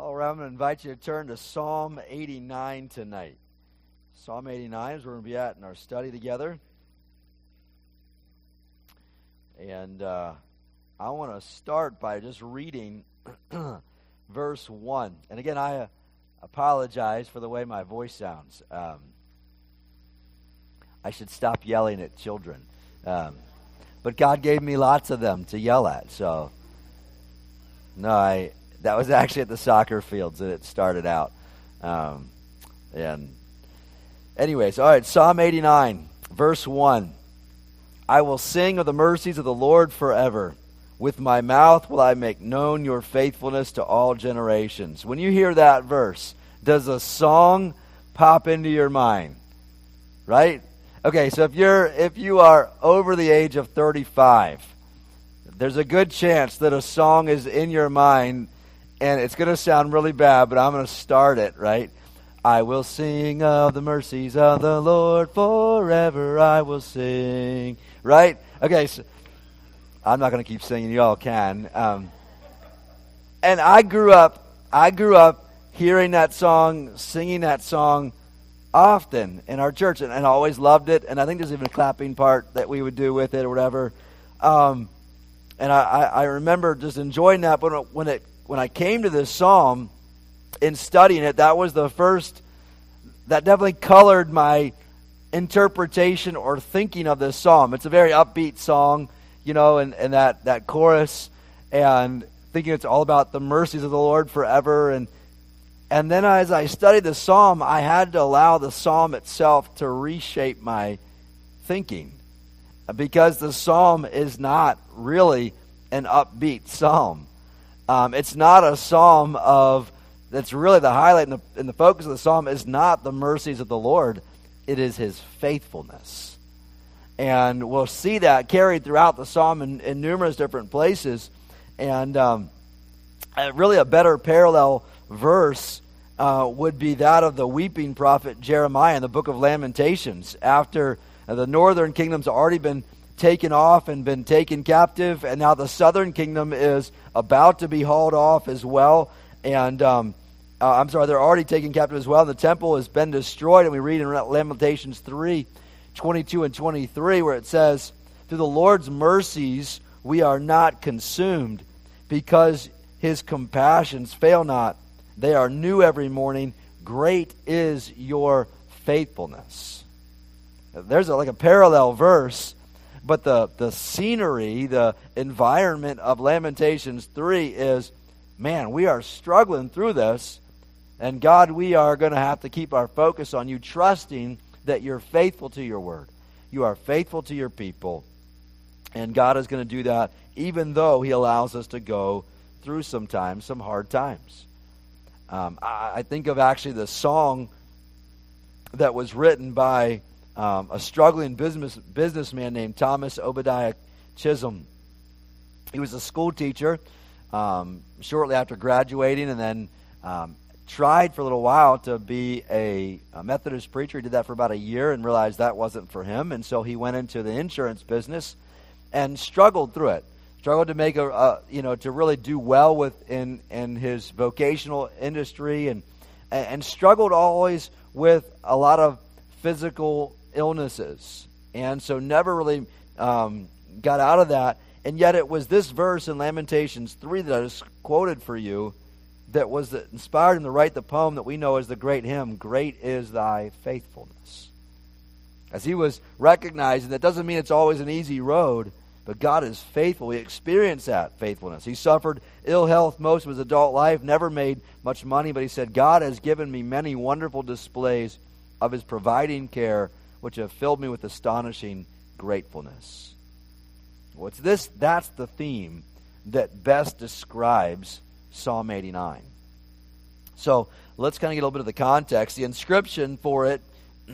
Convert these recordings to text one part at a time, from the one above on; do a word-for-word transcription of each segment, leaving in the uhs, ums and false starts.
All right, I'm going to invite you to turn to Psalm eighty-nine tonight. Psalm eighty-nine is where we're going to be at in our study together. And uh, I want to start by just reading verse one. And again, I uh, apologize for the way my voice sounds. Um, I should stop yelling at children. Um, but God gave me lots of them to yell at. So, no, I... That was actually at the soccer fields that it started out. Um, and anyways, all right, Psalm eighty-nine, verse one. I will sing of the mercies of the Lord forever. With my mouth will I make known your faithfulness to all generations. When you hear that verse, does a song pop into your mind? Right? Okay, so if you're if you are over the age of thirty-five, there's a good chance that a song is in your mind. And it's going to sound really bad, but I'm going to start it, right? I will sing of the mercies of the Lord forever. I will sing, right? Okay, so I'm not going to keep singing. You all can. Um, and I grew up, I grew up hearing that song, singing that song often in our church, and, and I always loved it. And I think there's even a clapping part that we would do with it or whatever. Um, and I, I, I remember just enjoying that, but when it When I came to this psalm, in studying it, that was the first, that definitely colored my interpretation or thinking of this psalm. It's a very upbeat song, you know, and, and that, that chorus, and thinking it's all about the mercies of the Lord forever. And and then as I studied the psalm, I had to allow the psalm itself to reshape my thinking, because the psalm is not really an upbeat psalm. Um, it's not a psalm of, that's really the highlight and the, and the focus of the psalm is not the mercies of the Lord. It is his faithfulness. And we'll see that carried throughout the psalm in, in numerous different places. And um, uh, really a better parallel verse uh, would be that of the weeping prophet Jeremiah in the book of Lamentations. After uh, the northern kingdom's already been taken off and been taken captive, and now the southern kingdom is about to be hauled off as well. And um, uh, I'm sorry, they're already taken captive as well. And the temple has been destroyed, and we read in Lamentations three, twenty-two and twenty-three, where it says, "Through the Lord's mercies we are not consumed, because his compassions fail not. They are new every morning. Great is your faithfulness." There's a, like a parallel verse. But the, the scenery, the environment of Lamentations three is, man, we are struggling through this. And God, we are going to have to keep our focus on you, trusting that you're faithful to your word. You are faithful to your people. And God is going to do that even though he allows us to go through sometimes some hard times. Um, I, I think of actually the song that was written by Um, a struggling business businessman named Thomas Obadiah Chisholm. He was a school teacher um, shortly after graduating, and then um, tried for a little while to be a, a Methodist preacher. He did that for about a year and realized that wasn't for him, and so he went into the insurance business and struggled through it. Struggled to make a, a you know to really do well with in in his vocational industry, and and struggled always with a lot of physical illnesses, and so never really um, got out of that. And yet it was this verse in Lamentations three that I just quoted for you that was the, inspired him to write the poem that we know as the great hymn, "Great is thy faithfulness." As he was recognizing that doesn't mean it's always an easy road, but God is faithful. He experienced that faithfulness. He suffered ill health most of his adult life, never made much money, but he said, "God has given me many wonderful displays of his providing care, which have filled me with astonishing gratefulness." What's this? That's the theme that best describes Psalm eighty-nine. So let's kind of get a little bit of the context. The inscription for it,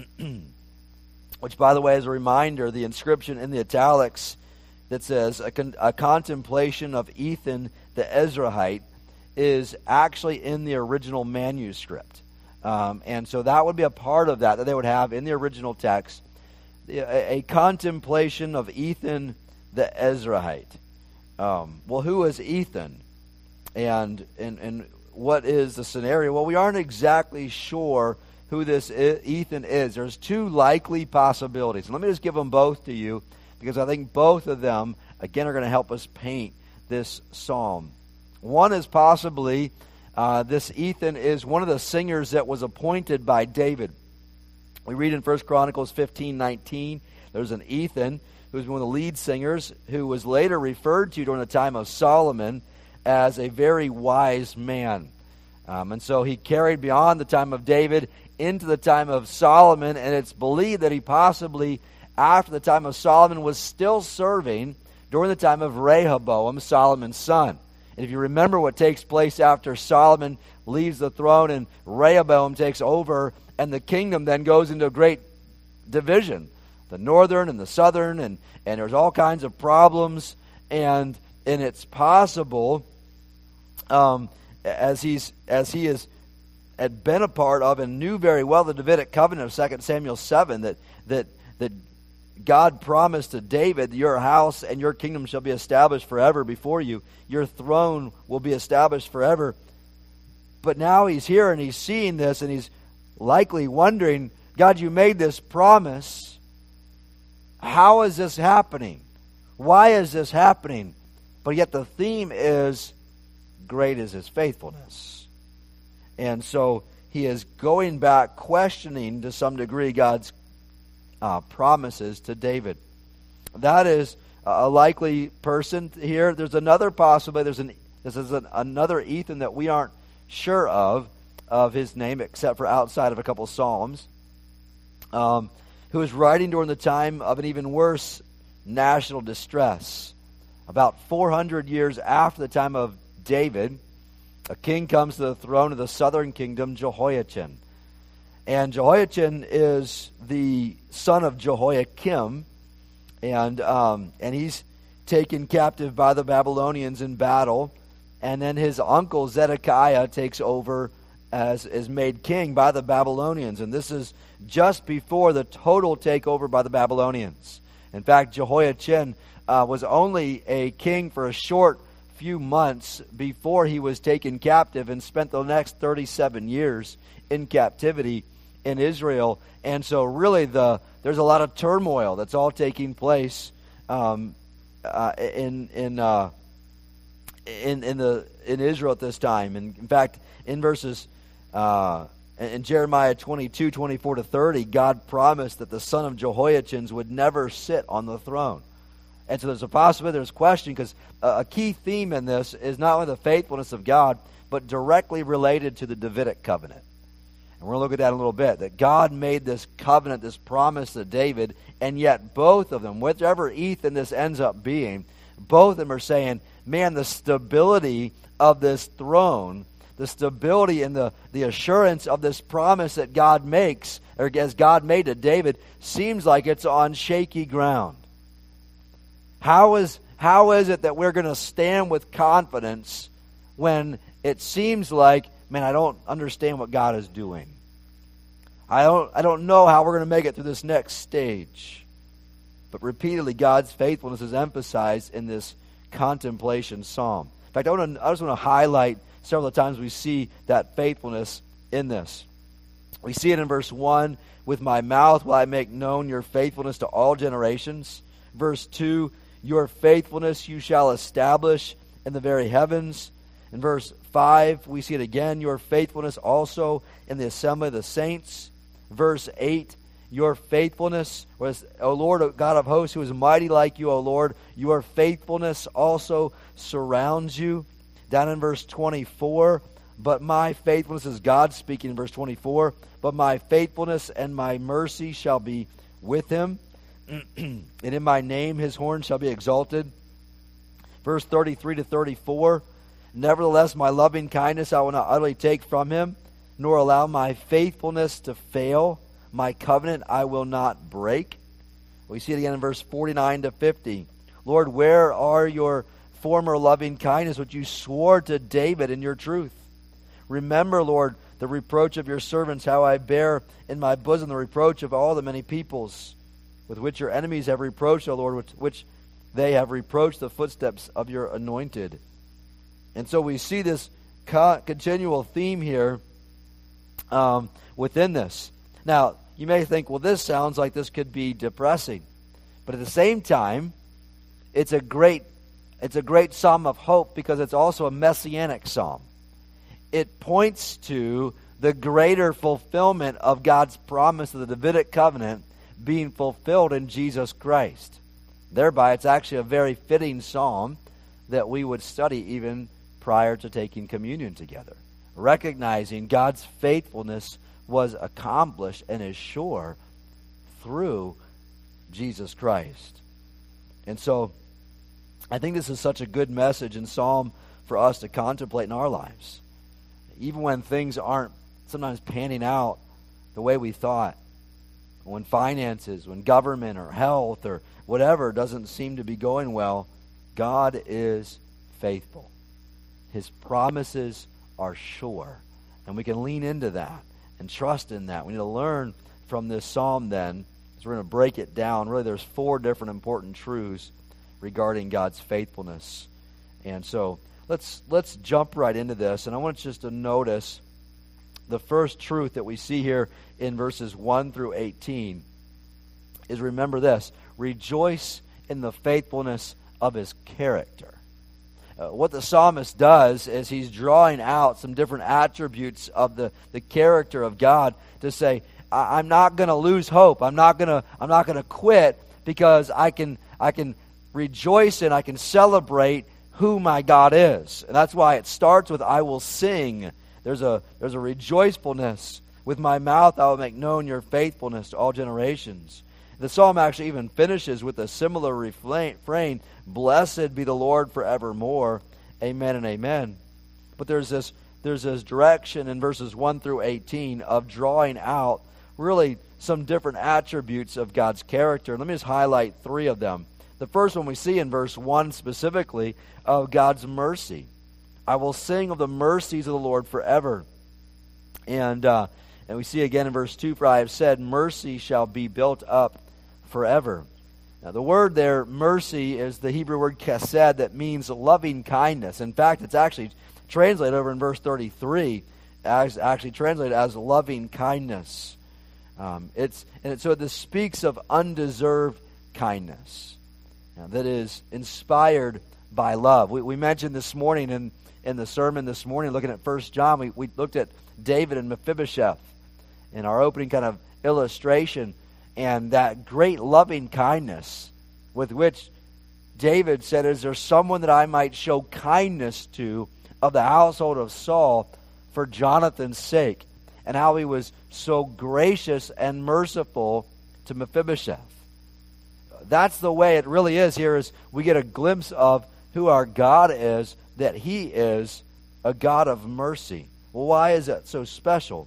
which by the way is a reminder, the inscription in the italics that says a, con- a contemplation of Ethan the Ezrahite, is actually in the original manuscript. Um, and so that would be a part of that that they would have in the original text, a, a contemplation of Ethan the Ezrahite. Um, well, who is Ethan? And, and and what is the scenario? Well, we aren't exactly sure who this Ethan is. There's two likely possibilities. And let me just give them both to you, because I think both of them, again, are going to help us paint this psalm. One is possibly uh, this Ethan is one of the singers that was appointed by David. We read in First Chronicles fifteen nineteen, there's an Ethan who was one of the lead singers, who was later referred to during the time of Solomon as a very wise man. Um, and so he carried beyond the time of David into the time of Solomon, and it's believed that he possibly, after the time of Solomon, was still serving during the time of Rehoboam, Solomon's son. And if you remember what takes place after Solomon leaves the throne and Rehoboam takes over, and the kingdom then goes into a great division, the northern and the southern, and, and there's all kinds of problems, and and it's possible, um, as he's as he is had been a part of and knew very well the Davidic covenant of Second Samuel seven, that that that God promised to David, your house and your kingdom shall be established forever before you. Your throne will be established forever. But now he's here and he's seeing this, and he's likely wondering, God, you made this promise. How is this happening? Why is this happening? But yet the theme is, great is his faithfulness. And so he is going back, questioning to some degree God's uh, promises to David. That is a likely person here. There's another possibility. There's an this is an, another Ethan that we aren't sure of, of his name, except for outside of a couple Psalms, um, who was writing during the time of an even worse national distress. About four hundred years after the time of David, a king comes to the throne of the southern kingdom, Jehoiachin. And Jehoiachin is the son of Jehoiakim, and um, and he's taken captive by the Babylonians in battle. And then his uncle Zedekiah takes over as is made king by the Babylonians. And this is just before the total takeover by the Babylonians. In fact, Jehoiachin uh, was only a king for a short few months before he was taken captive, and spent the next thirty-seven years in captivity in Israel. And so really the there's a lot of turmoil that's all taking place um, uh, in in uh, in in the in Israel at this time. And in fact, in verses uh, in Jeremiah twenty-two, twenty-four to thirty, God promised that the son of Jehoiachin would never sit on the throne. And so there's a possibility, there's a question, because a key theme in this is not only the faithfulness of God, but directly related to the Davidic covenant. And we're going to look at that in a little bit, that God made this covenant, this promise to David, and yet both of them, whichever Ethan this ends up being, both of them are saying, man, the stability of this throne, the stability and the, the assurance of this promise that God makes, or as God made to David, seems like it's on shaky ground. How is how is it that we're going to stand with confidence when it seems like, man, I don't understand what God is doing. I don't I don't know how we're going to make it through this next stage. But repeatedly, God's faithfulness is emphasized in this contemplation psalm. In fact, I want to I just want to highlight several of the times we see that faithfulness in this. We see it in verse one, with my mouth will I make known your faithfulness to all generations. Verse two, your faithfulness you shall establish in the very heavens. In verse five, we see it again, your faithfulness also in the assembly of the saints. Verse eight, your faithfulness was, O Lord, God of hosts, who is mighty like you, O Lord, your faithfulness also surrounds you. Down in verse twenty-four, but my faithfulness, is God speaking in verse twenty-four, but my faithfulness and my mercy shall be with him. And in my name his horn shall be exalted. Verse thirty-three to thirty-four, nevertheless my loving kindness I will not utterly take from him, nor allow my faithfulness to fail. My covenant I will not break. We see it again in verse forty-nine to fifty. Lord, where are your former loving kindness which you swore to David in your truth? Remember, Lord, the reproach of your servants, how I bear in my bosom the reproach of all the many peoples, with which your enemies have reproached, O Lord, which, which they have reproached the footsteps of your anointed. And so we see this co- continual theme here um, within this. Now, you may think, well, this sounds like this could be depressing. But at the same time, it's a great it's a great psalm of hope because it's also a messianic psalm. It points to the greater fulfillment of God's promise of the Davidic covenant being fulfilled in Jesus Christ. Thereby, it's actually a very fitting psalm that we would study even prior to taking communion together, recognizing God's faithfulness was accomplished and is sure through Jesus Christ. And so, I think this is such a good message and psalm for us to contemplate in our lives. Even when things aren't sometimes panning out the way we thought, when finances, when government or health or whatever doesn't seem to be going well, God is faithful. His promises are sure. And we can lean into that and trust in that. We need to learn from this psalm then, as we're going to break it down. Really, there's four different important truths regarding God's faithfulness. And so let's let's jump right into this. And I want you just to notice the first truth that we see here in verses one through eighteen is, remember this: rejoice in the faithfulness of his character. Uh, what the psalmist does is he's drawing out some different attributes of the, the character of God to say, I, I'm not going to lose hope. I'm not going to I'm not going to quit because I can I can rejoice and I can celebrate who my God is. And that's why it starts with I will sing. There's a there's a rejoicefulness. With my mouth I will make known your faithfulness to all generations. The psalm actually even finishes with a similar refrain, blessed be the Lord forevermore. Amen and amen. But there's this there's this direction in verses one through eighteen of drawing out really some different attributes of God's character. Let me just highlight three of them. The first one we see in verse one specifically of God's mercy. I will sing of the mercies of the Lord forever. And uh, and we see again in verse two, for I have said, mercy shall be built up forever. Now the word there, mercy, is the Hebrew word chesed that means loving kindness. In fact, it's actually translated over in verse thirty-three, as actually translated as loving kindness. Um, it's and so this speaks of undeserved kindness uh, that is inspired by love. We, we mentioned this morning in, in the sermon this morning, looking at First John, we, we looked at David and Mephibosheth in our opening kind of illustration, and that great loving kindness with which David said, is there someone that I might show kindness to of the household of Saul for Jonathan's sake? And how he was so gracious and merciful to Mephibosheth. That's the way it really is here, is we get a glimpse of who our God is, that he is a God of mercy. Well, why is that so special?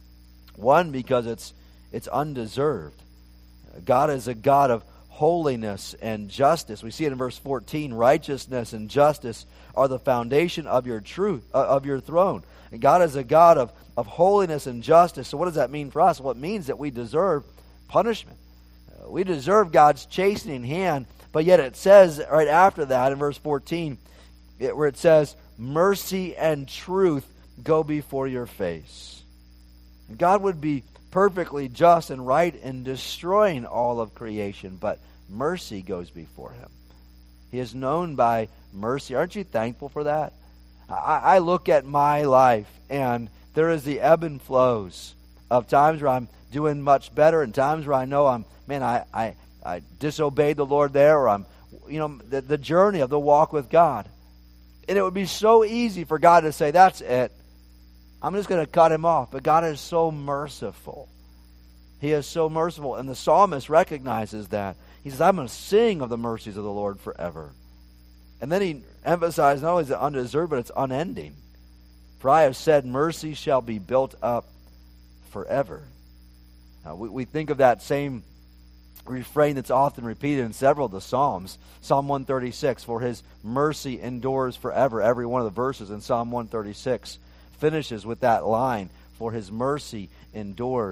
One, because it's it's undeserved. God is a God of holiness and justice. We see it in verse fourteen. Righteousness and justice are the foundation of your truth, uh, of your throne. And God is a God of, of holiness and justice. So what does that mean for us? Well, it means that we deserve punishment. Uh, we deserve God's chastening hand, but yet it says right after that in verse fourteen, it, where it says, mercy and truth go before your face. And God would be perfectly just and right in destroying all of creation, but mercy goes before him. He is known by mercy. Aren't you thankful for that? I, I look at my life, and there is the ebb and flows of times where I'm doing much better and times where I know I'm, man, I, I, I disobeyed the Lord there, or I'm, you know, the, the journey of the walk with God. And it would be so easy for God to say, that's it. I'm just going to cut him off. But God is so merciful. He is so merciful. And the psalmist recognizes that. He says, I'm going to sing of the mercies of the Lord forever. And then he emphasized not only is it undeserved, but it's unending. For I have said, mercy shall be built up forever. Now, we, we think of that same refrain that's often repeated in several of the Psalms. Psalm one thirty-six, for his mercy endures forever. Every one of the verses in Psalm one thirty-six finishes with that line, for his mercy endures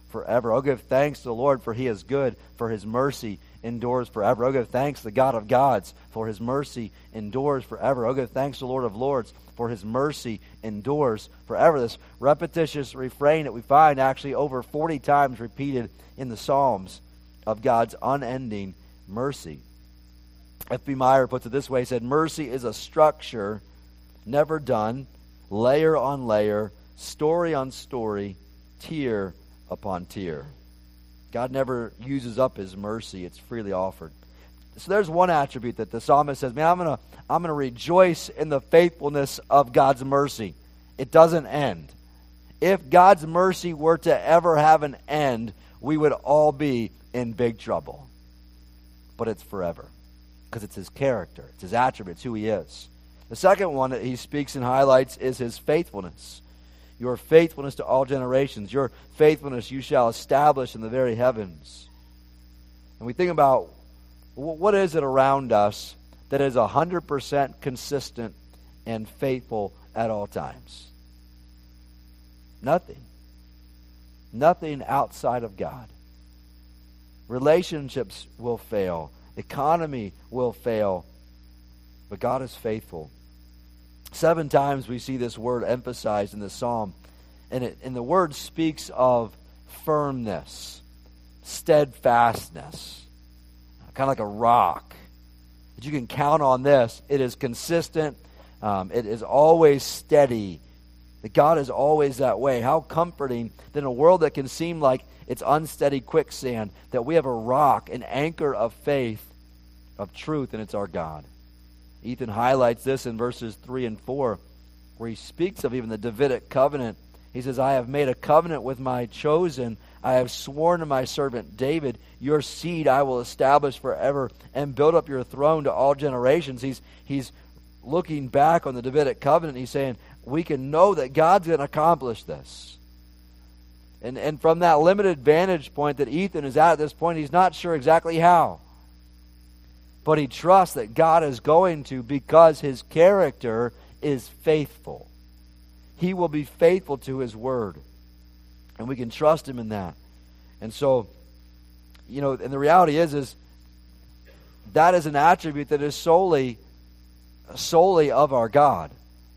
forever. Oh, give thanks to the Lord, for he is good, for his mercy endures forever. Oh, give thanks to the God of gods, for his mercy endures forever. Oh, give thanks to the Lord of lords, for his mercy endures forever. This repetitious refrain that we find actually over forty times repeated in the Psalms of God's unending mercy. F B Meyer puts it this way. He said, mercy is a structure never done, layer on layer, story on story, tier upon tier. God never uses up his mercy. It's freely offered. So there's one attribute that the psalmist says, man, I'm going to I'm going to rejoice in the faithfulness of God's mercy. It doesn't end. If God's mercy were to ever have an end, we would all be in big trouble. But it's forever, because it's his character, it's his attributes, who he is. The second one that he speaks and highlights is his faithfulness. Your faithfulness to all generations. Your faithfulness you shall establish in the very heavens. And we think about, what is it around us that is one hundred percent consistent and faithful at all times? Nothing. Nothing outside of God. Relationships will fail. Economy will fail. But God is faithful. Seven times we see this word emphasized in the psalm. And, it, and the word speaks of firmness, steadfastness, kind of like a rock. That you can count on this. It is consistent. Um, it is always steady. That God is always that way. How comforting that in a world that can seem like it's unsteady quicksand, that we have a rock, an anchor of faith, of truth, and it's our God. Ethan highlights this in verses three and four, where he speaks of even the Davidic covenant. He says, I have made a covenant with my chosen. I have sworn to my servant David, your seed I will establish forever and build up your throne to all generations. He's, he's looking back on the Davidic covenant. He's saying, we can know that God's going to accomplish this. And, and from that limited vantage point that Ethan is at at this point, he's not sure exactly how. But he trusts that God is going to, because his character is faithful. He will be faithful to his word. And we can trust him in that. And so, you know, and the reality is, is that is an attribute that is solely, solely of our God.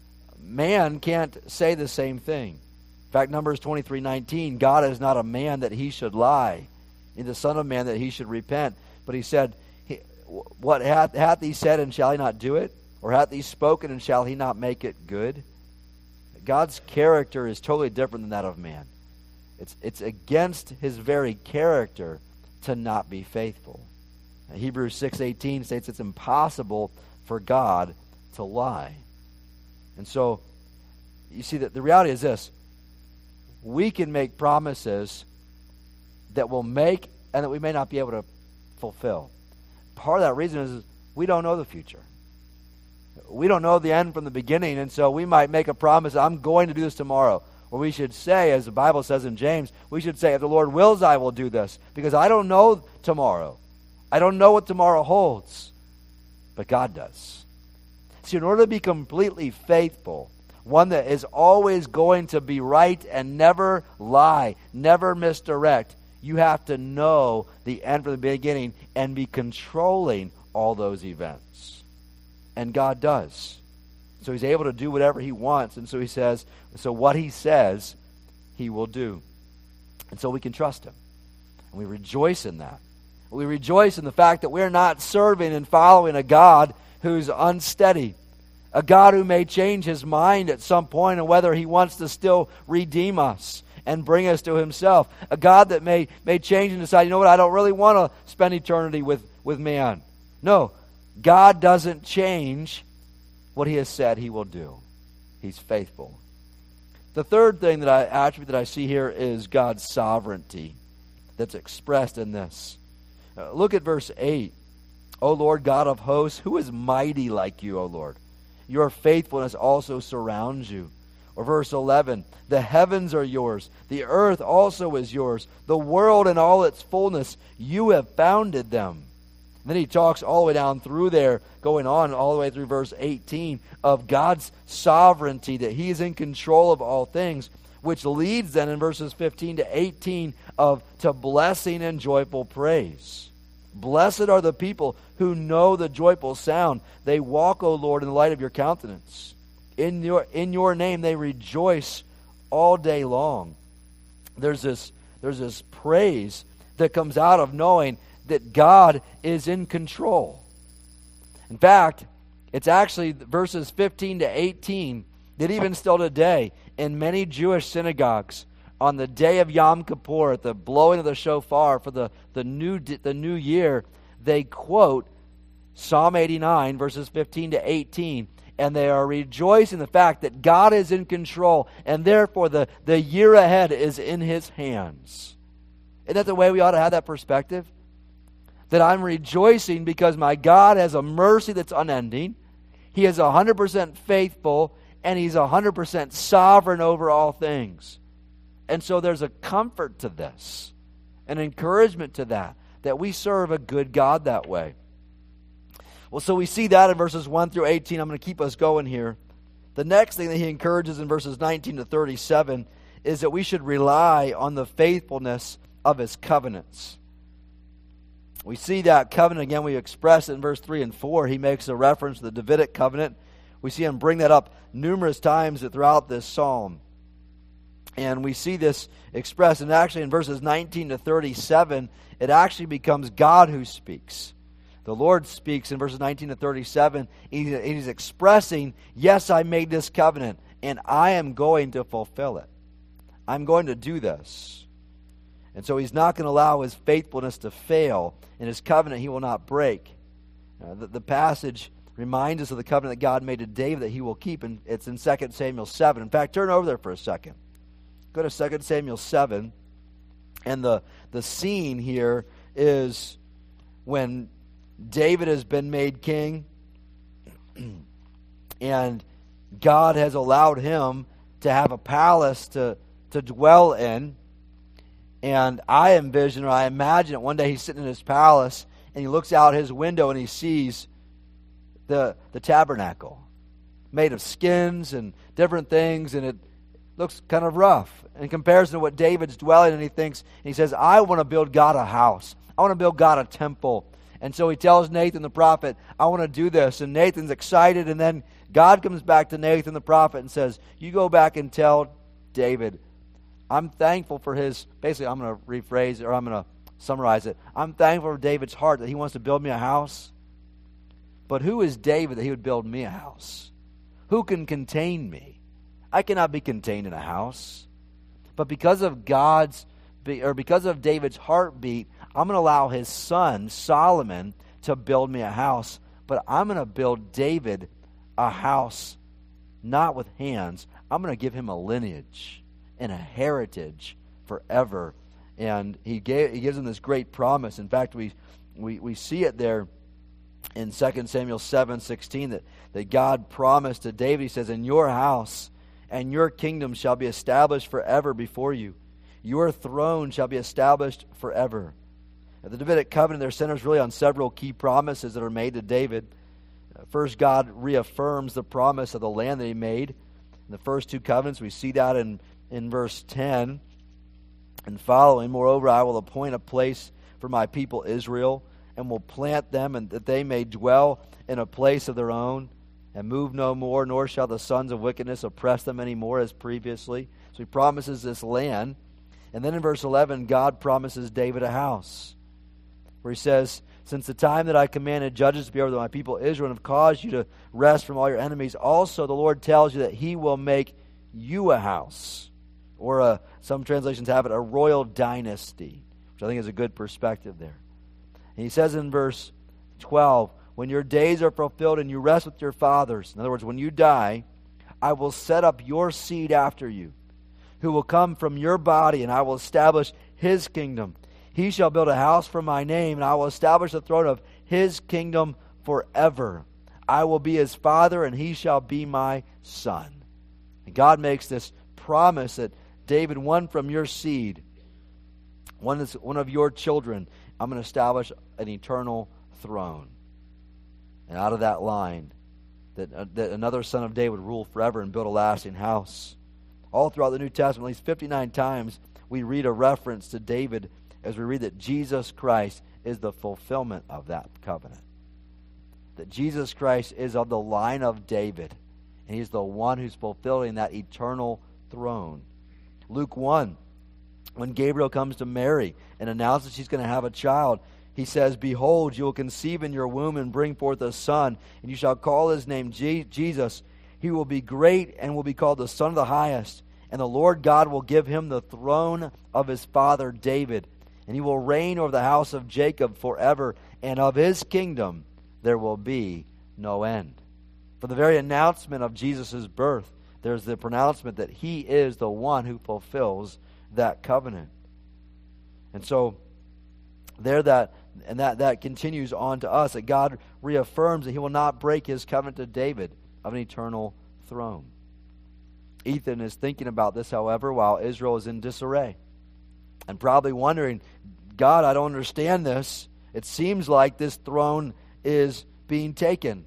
Man can't say the same thing. In fact, Numbers twenty-three nineteen, God is not a man that he should lie, neither the son of man that he should repent. But he said, what hath, hath he said, and shall he not do it? Or hath he spoken, and shall he not make it good? God's character is totally different than that of man. It's, it's against his very character to not be faithful. Hebrews six eighteen states it's impossible for God to lie. And so, you see that the reality is this. We can make promises that we'll make and that we may not be able to fulfill. Part of that reason is we don't know the future. We don't know the end from the beginning, and so we might make a promise, I'm going to do this tomorrow. Or we should say, as the Bible says in James, we should say, if the Lord wills, I will do this. Because I don't know tomorrow. I don't know what tomorrow holds. But God does. See, in order to be completely faithful, one that is always going to be right and never lie, never misdirect, you have to know the end from the beginning and be controlling all those events. And God does. So he's able to do whatever he wants. And so he says, so what he says, he will do. And so we can trust him. And we rejoice in that. We rejoice in the fact that we're not serving and following a God who's unsteady. A God who may change his mind at some point and whether he wants to still redeem us and bring us to himself. A God that may, may change and decide, you know what, I don't really want to spend eternity with, with man. No, God doesn't change what he has said he will do. He's faithful. The third thing that I attribute that I see here is God's sovereignty that's expressed in this. Uh, look at verse eight. O Lord God of hosts, who is mighty like you, O Lord? Your faithfulness also surrounds you. Or verse eleven, the heavens are yours, the earth also is yours, the world and all its fullness, you have founded them. And then he talks all the way down through there, going on all the way through verse eighteen, of God's sovereignty, that he is in control of all things. which leads then in verses fifteen to eighteen of to blessing and joyful praise. Blessed are the people who know the joyful sound. They walk, O Lord, in the light of your countenance. In your in your name they rejoice all day long. There's this there's this praise that comes out of knowing that God is in control. In fact, it's actually verses fifteen to eighteen that even still today in many Jewish synagogues on the day of Yom Kippur, at the blowing of the shofar for the, the new the new year, they quote Psalm eighty-nine, verses fifteen to eighteen, and they are rejoicing in the fact that God is in control, and therefore the, the year ahead is in His hands. Isn't that the way we ought to have that perspective? That I'm rejoicing because my God has a mercy that's unending. He is one hundred percent faithful, and He's one hundred percent sovereign over all things. And so there's a comfort to this, an encouragement to that, that we serve a good God that way. Well, so we see that in verses one through eighteen. I'm going to keep us going here. The next thing that he encourages in verses nineteen to thirty-seven is that we should rely on the faithfulness of His covenants. We see that covenant again. We express it in verse three and four. He makes a reference to the Davidic covenant. We see him bring that up numerous times throughout this psalm. And we see this expressed, and actually in verses nineteen to thirty-seven, it actually becomes God who speaks. The Lord speaks in verses nineteen to thirty-seven. He's expressing, yes, I made this covenant, and I am going to fulfill it. I'm going to do this. And so He's not going to allow His faithfulness to fail. In His covenant, He will not break. Uh, the, the passage reminds us of the covenant that God made to David that He will keep, and it's in Second Samuel seven. In fact, turn over there for a second. Go to Second Samuel seven, and the, the scene here is when David has been made king, and God has allowed him to have a palace to, to dwell in. And I envision, or I imagine, that one day he's sitting in his palace, and he looks out his window and he sees the, the tabernacle made of skins and different things, and it looks kind of rough in comparison to what David's dwelling in. He thinks, and he says, I want to build God a house. I want to build God a temple. And so he tells Nathan the prophet, I want to do this. And Nathan's excited, and then God comes back to Nathan the prophet and says, you go back and tell David, I'm thankful for his, basically I'm going to rephrase it, or I'm going to summarize it. I'm thankful for David's heart that he wants to build me a house. But who is David that he would build me a house? Who can contain me? I cannot be contained in a house. But because of God's, or because of David's heartbeat, I'm going to allow his son, Solomon, to build me a house. But I'm going to build David a house, not with hands. I'm going to give him a lineage and a heritage forever. And he gave, he gives him this great promise. In fact, we we, we see it there in Second Samuel seven sixteen that, that God promised to David. He says, in your house and your kingdom shall be established forever before you. Your throne shall be established forever. Now, the Davidic covenant there centers really on several key promises that are made to David. First, God reaffirms the promise of the land that He made. In the first two covenants, we see that in, in verse ten and following. Moreover, I will appoint a place for my people Israel, and will plant them, and that they may dwell in a place of their own, and move no more, nor shall the sons of wickedness oppress them any more as previously. So He promises this land. And then in verse eleven, God promises David a house, where He says, since the time that I commanded judges to be over my people Israel, and have caused you to rest from all your enemies, also the Lord tells you that He will make you a house, or a, some translations have it, a royal dynasty, which I think is a good perspective there. And He says in verse twelve, when your days are fulfilled and you rest with your fathers, in other words, when you die, I will set up your seed after you, who will come from your body, and I will establish his kingdom. He shall build a house for my name, and I will establish the throne of his kingdom forever. I will be his father, and he shall be my son. And God makes this promise that David, one from your seed, one, is, one of your children, I'm going to establish an eternal throne. And out of that line, that, uh, that another son of David would rule forever and build a lasting house. All throughout the New Testament, at least fifty-nine times, we read a reference to David as we read that Jesus Christ is the fulfillment of that covenant. That Jesus Christ is of the line of David, and he's the one who's fulfilling that eternal throne. Luke one, when Gabriel comes to Mary and announces she's going to have a child, he says, "Behold, you will conceive in your womb and bring forth a son, and you shall call his name Je- Jesus. He will be great and will be called the Son of the Highest. And the Lord God will give him the throne of his father David, and he will reign over the house of Jacob forever, and of his kingdom there will be no end." For the very announcement of Jesus' birth, there's the pronouncement that he is the one who fulfills that covenant. And so there that and that, that continues on to us, that God reaffirms that he will not break his covenant to David of an eternal throne. Ethan is thinking about this, however, while Israel is in disarray, and probably wondering, God, I don't understand this. It seems like this throne is being taken.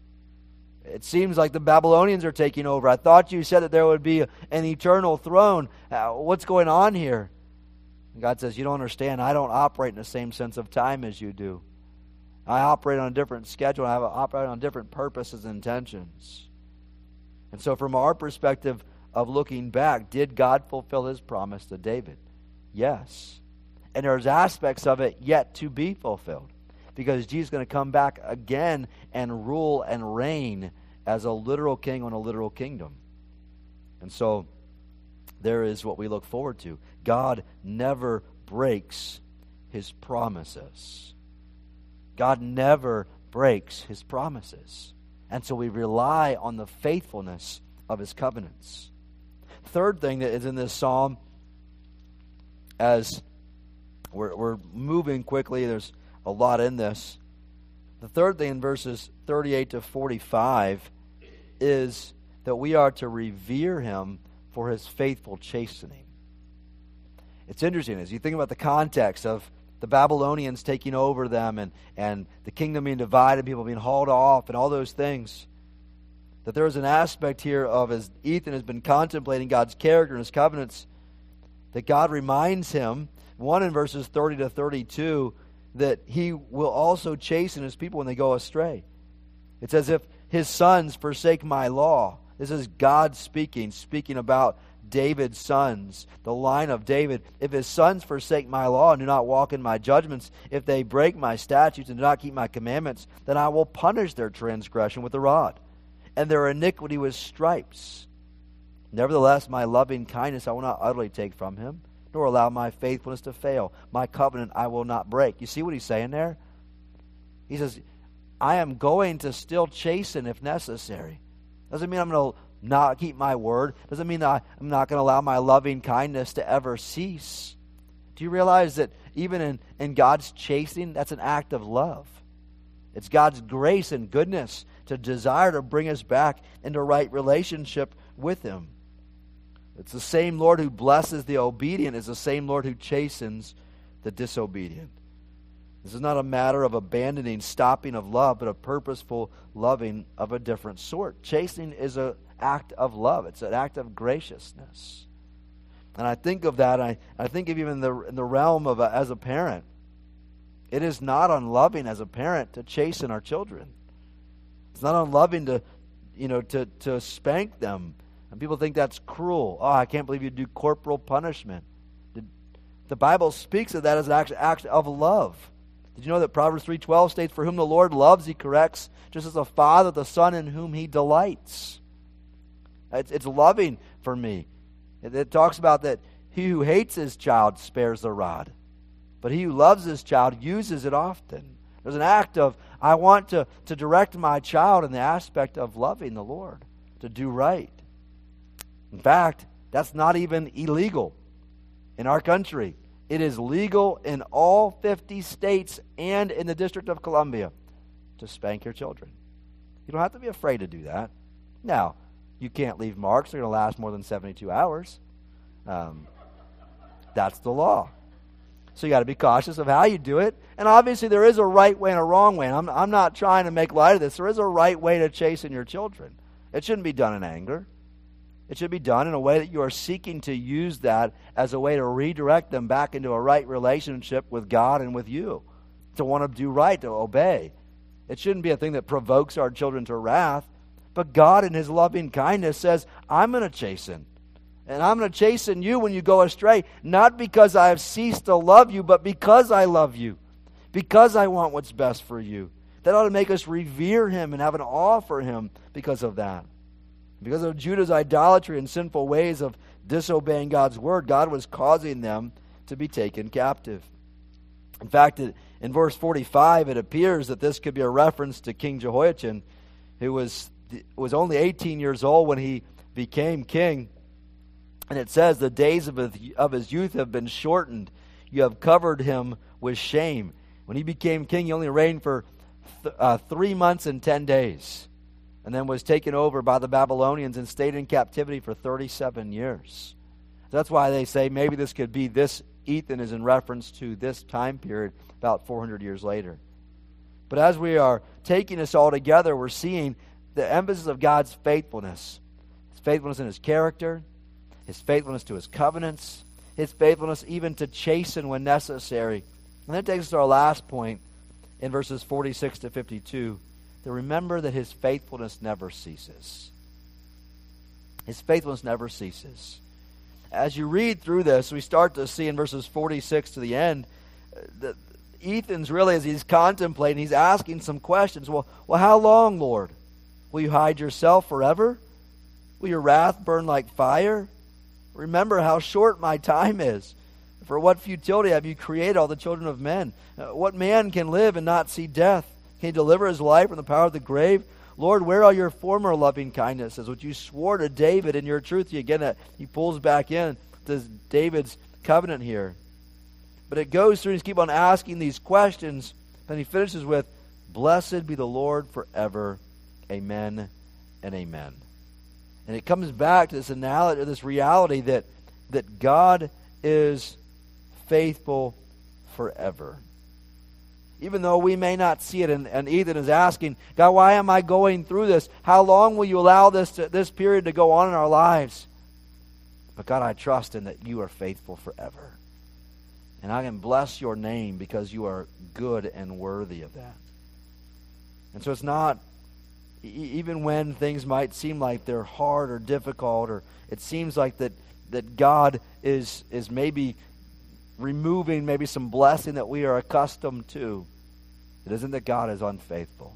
It seems like the Babylonians are taking over. I thought you said that there would be an eternal throne. Uh, what's going on here? And God says, you don't understand. I don't operate in the same sense of time as you do. I operate on a different schedule. I operate on different purposes and intentions. And so from our perspective of looking back, did God fulfill his promise to David? Yes. And there's aspects of it yet to be fulfilled, because Jesus is going to come back again and rule and reign as a literal king on a literal kingdom. And so there is what we look forward to. God never breaks his promises. God never breaks his promises. And so we rely on the faithfulness of his covenants. Third thing that is in this psalm, as we're, we're moving quickly, there's a lot in this. The third thing in verses thirty-eight to forty-five is that we are to revere him for his faithful chastening. It's interesting as you think about the context of the Babylonians taking over them and, and the kingdom being divided, people being hauled off and all those things, that there is an aspect here of, as Ethan has been contemplating God's character and his covenants, that God reminds him, one in verses thirty to thirty-two, that he will also chasten his people when they go astray. It's as if his sons forsake my law. This is God speaking, speaking about David's sons, the line of David. If his sons forsake my law and do not walk in my judgments, if they break my statutes and do not keep my commandments, then I will punish their transgression with the rod, and their iniquity with stripes. Nevertheless, my loving kindness I will not utterly take from him, nor allow my faithfulness to fail. My covenant I will not break. You see what he's saying there? He says, I am going to still chasten if necessary. Doesn't mean I'm going to not keep my word. Doesn't mean that I'm not going to allow my loving kindness to ever cease. Do you realize that even in, in God's chastening, that's an act of love? It's God's grace and goodness to desire to bring us back into right relationship with him. It's the same Lord who blesses the obedient is the same Lord who chastens the disobedient. This is not a matter of abandoning, stopping of love, but a purposeful loving of a different sort. Chastening is an act of love. It's an act of graciousness. And I think of that, I, I think of even in the, in the realm of a, as a parent. It is not unloving as a parent to chasten our children. It's not unloving to, you know, to, to spank them. And people think that's cruel. Oh, I can't believe you do corporal punishment. The, the Bible speaks of that as an act, act of love. Did you know that Proverbs three twelve states, for whom the Lord loves, he corrects, just as a father the son in whom he delights. It's, it's loving for me. It, it talks about that he who hates his child spares the rod, but he who loves his child uses it often. There's an act of, I want to, to direct my child in the aspect of loving the Lord, to do right. In fact, that's not even illegal in our country. It is legal in all fifty states and in the District of Columbia to spank your children. You don't have to be afraid to do that. Now, you can't leave marks that are going to last more than seventy-two hours. Um, that's the law. So you got to be cautious of how you do it. And obviously there is a right way and a wrong way. And I'm, I'm not trying to make light of this. There is a right way to chasten your children. It shouldn't be done in anger. It should be done in a way that you are seeking to use that as a way to redirect them back into a right relationship with God and with you, to want to do right, to obey. It shouldn't be a thing that provokes our children to wrath, but God in His loving kindness says, I'm going to chasten. And I'm going to chasten you when you go astray, not because I have ceased to love you, but because I love you, because I want what's best for you. That ought to make us revere Him and have an awe for Him because of that. Because of Judah's idolatry and sinful ways of disobeying God's word, God was causing them to be taken captive. In fact, it, in verse forty-five, it appears that this could be a reference to King Jehoiachin, who was, was only eighteen years old when he became king. And it says, the days of his, of his youth have been shortened. You have covered him with shame. When he became king, he only reigned for th- uh, three months and ten days. And then was taken over by the Babylonians and stayed in captivity for thirty-seven years. That's why they say maybe this could be this Ethan is in reference to this time period about four hundred years later. But as we are taking this all together, we're seeing the emphasis of God's faithfulness. His faithfulness in His character, His faithfulness to His covenants, His faithfulness even to chasten when necessary. And that takes us to our last point in verses forty-six to fifty-two. To remember that His faithfulness never ceases. His faithfulness never ceases. As you read through this, we start to see in verses forty-six to the end, that Ethan's really, as he's contemplating, he's asking some questions. Well, well, how long, Lord? Will you hide yourself forever? Will your wrath burn like fire? Remember how short my time is. For what futility have you created all the children of men? Uh, what man can live and not see death? Can he deliver his life from the power of the grave? Lord, where are your former loving kindnesses, which you swore to David in your truth? Again, he pulls back in to David's covenant here. But it goes through, and he's keep on asking these questions. Then he finishes with, blessed be the Lord forever. Amen and amen. And it comes back to this analogy, this reality that, that God is faithful forever. Even though we may not see it, and, and Ethan is asking, God, why am I going through this? How long will you allow this to, this period to go on in our lives? But God, I trust in that you are faithful forever. And I can bless your name because you are good and worthy of that. And so it's not, e- even when things might seem like they're hard or difficult, or it seems like that, that God is, is maybe removing maybe some blessing that we are accustomed to. It isn't that God is unfaithful.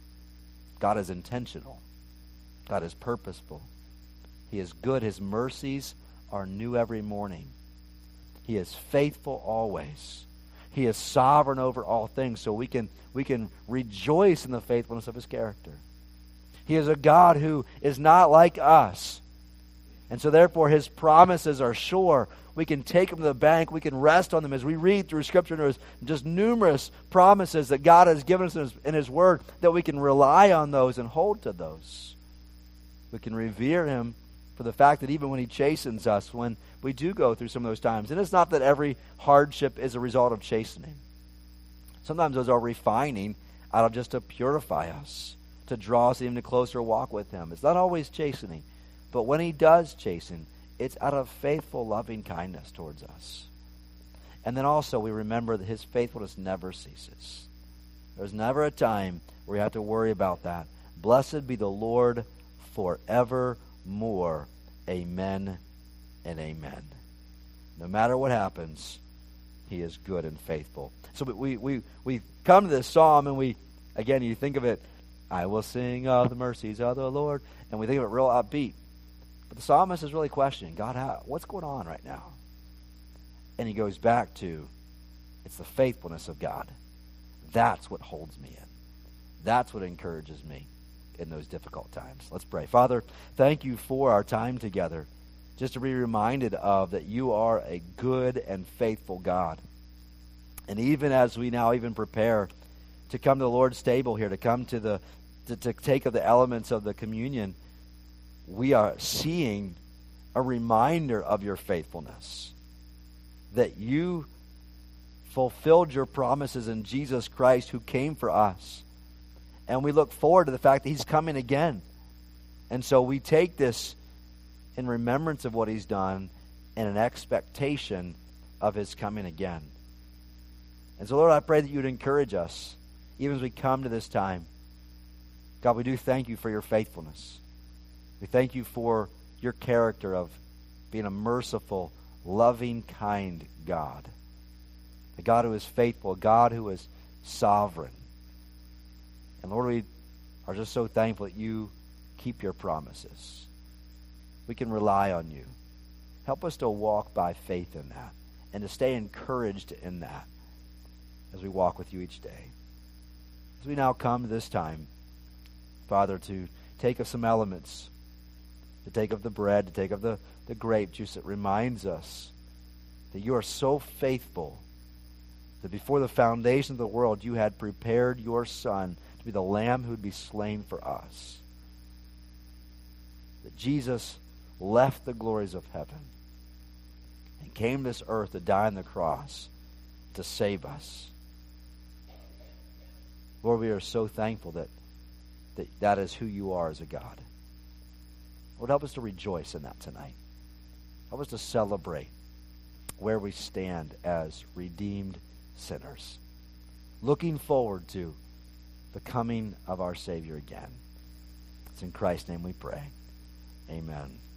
God is intentional. God is purposeful. He is good. His mercies are new every morning. He is faithful always. He is sovereign over all things, so we can we can rejoice in the faithfulness of His character. He is a God who is not like us. And so therefore His promises are sure. We can take them to the bank. We can rest on them. As we read through Scripture, there's just numerous promises that God has given us in His, in His Word, that we can rely on those and hold to those. We can revere Him for the fact that even when He chastens us, when we do go through some of those times, and it's not that every hardship is a result of chastening. Sometimes those are refining out of just to purify us, to draw us even to closer walk with Him. It's not always chastening, but when He does chasten, it's out of faithful, loving kindness towards us. And then also we remember that His faithfulness never ceases. There's never a time where you have to worry about that. Blessed be the Lord forevermore. Amen and amen. No matter what happens, He is good and faithful. So we we we come to this psalm, and we, again, you think of it, I will sing of the mercies of the Lord, and we think of it real upbeat. But the psalmist is really questioning, God, how, what's going on right now? And he goes back to, it's the faithfulness of God. That's what holds me in. That's what encourages me in those difficult times. Let's pray. Father, thank you for our time together. Just to be reminded of that you are a good and faithful God. And even as we now even prepare to come to the Lord's table here, to come to the to, to take of the elements of the communion, we are seeing a reminder of your faithfulness. That you fulfilled your promises in Jesus Christ, who came for us. And we look forward to the fact that He's coming again. And so we take this in remembrance of what he's done and an expectation of his coming again. And so, Lord, I pray that you would encourage us, even as we come to this time. God, we do thank you for your faithfulness. We thank you for your character of being a merciful, loving, kind God. A God who is faithful, a God who is sovereign. And Lord, we are just so thankful that you keep your promises. We can rely on you. Help us to walk by faith in that and to stay encouraged in that as we walk with you each day. As we now come to this time, Father, to take of some elements, to take of the bread, to take of the, the grape juice that reminds us that you are so faithful that before the foundation of the world you had prepared your Son to be the Lamb who would be slain for us. That Jesus left the glories of heaven and came to this earth to die on the cross to save us. Lord, we are so thankful that that, that is who you are as a God. Lord, help us to rejoice in that tonight. Help us to celebrate where we stand as redeemed sinners, looking forward to the coming of our Savior again. It's in Christ's name we pray. Amen.